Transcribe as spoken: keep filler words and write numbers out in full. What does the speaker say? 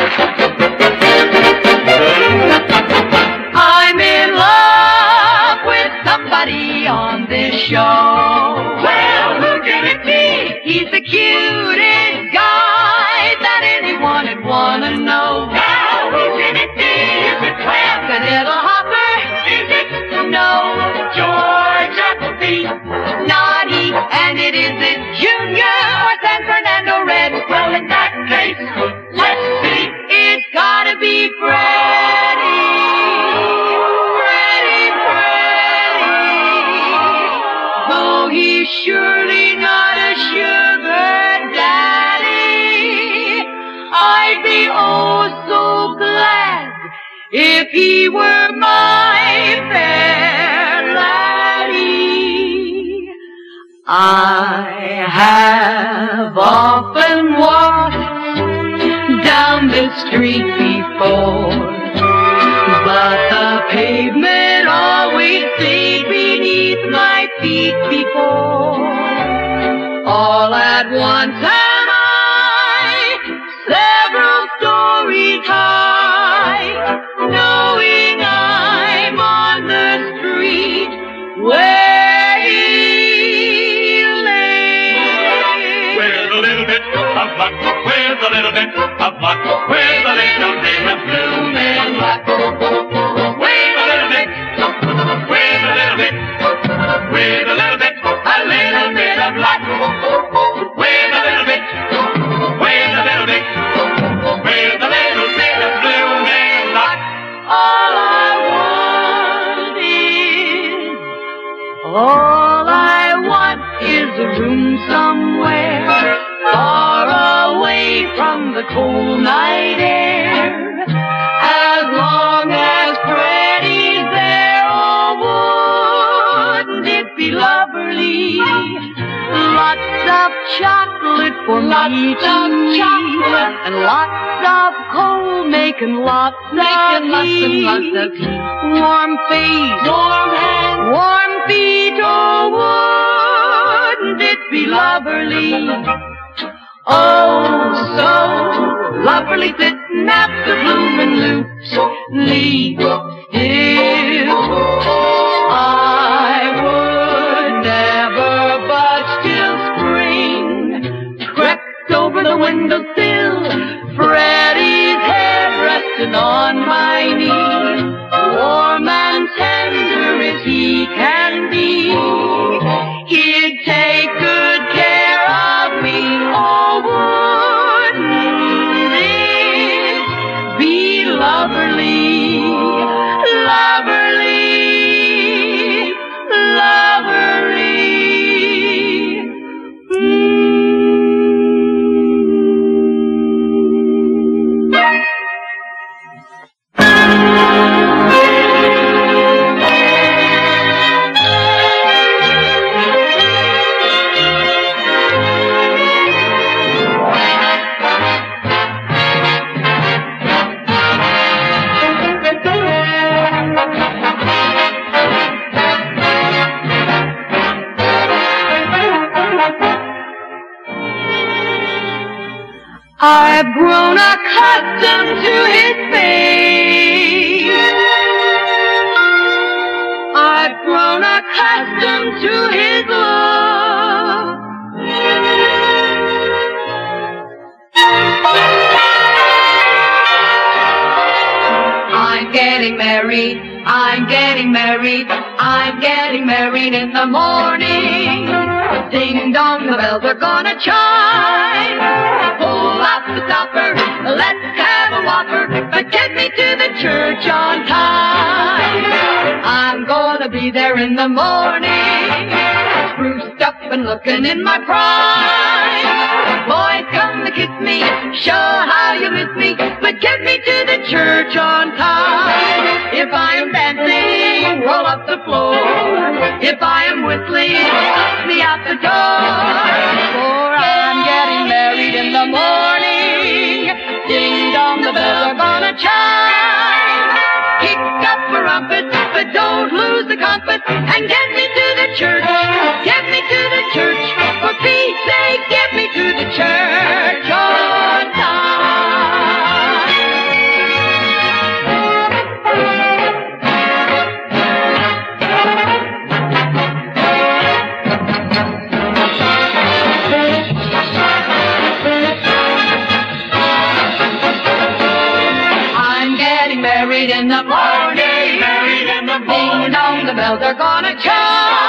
I'm in love with somebody on this show. Well, who can it be? He's the cutest guy that anyone would want to know. Now, who can it be? Is it Clem? The little hopper? Is it? No. George Appleby? Not he. And it isn't Junior or San Fernando Red. Well, in that case, let's see. It's gotta be Freddie. Freddie, Freddie. Though he's surely not a sugar daddy, I'd be oh so glad if he were my fair laddie. I have often walked down this street before, but the pavement always stayed beneath my feet before. All at once am I several stories high, knowing I'm on the street where he lay. With a little bit of luck, with a little bit of luck, with a little bit of blooming luck. With a little bit, with a little bit, with a little bit, a little bit of luck. With a little bit, with a little bit, with a little bit of blooming luck. All I want is, all I want is a room somewhere far away from the cold night air. As long as Freddie's there, oh, wouldn't it be lovely? Lots of chocolate for lots me to chocolate, and lots of coal making lots making of lots and lots of heat. Warm face, warm hands, warm feet, oh, wouldn't it be lovely? Oh, so lovely sitting at the bloomin' loops, leaves still. I would never budge till spring crept over the windowsill, Freddie's head resting on my knee, warm and tender as he can be. He'd take good care of me. Oh, wouldn't it be lovely, lovely, lovely? I've grown accustomed to his face. I've grown accustomed to his love. I'm getting married, I'm getting married, I'm getting married in the morning. Ding dong, the bells are gonna chime. Pull out the stopper, let's have a whopper, but get me to the church on time. I'm gonna be there in the morning, spruced up and looking in my prime. Boys, come to kiss me, show how you miss me, but get me to the church on time. If I am dancing, roll up the floor. If I am whistling, let me out the door. For I'm getting married in the morning. Ding dong, the bells are gonna chime. Kick up a rumpet, but don't lose the compass, and get me to the church. Get me to the church. For Pete's sake, get me to the church on time. married in the morning. Married in the morning. Ding dong, the bells are gonna chime.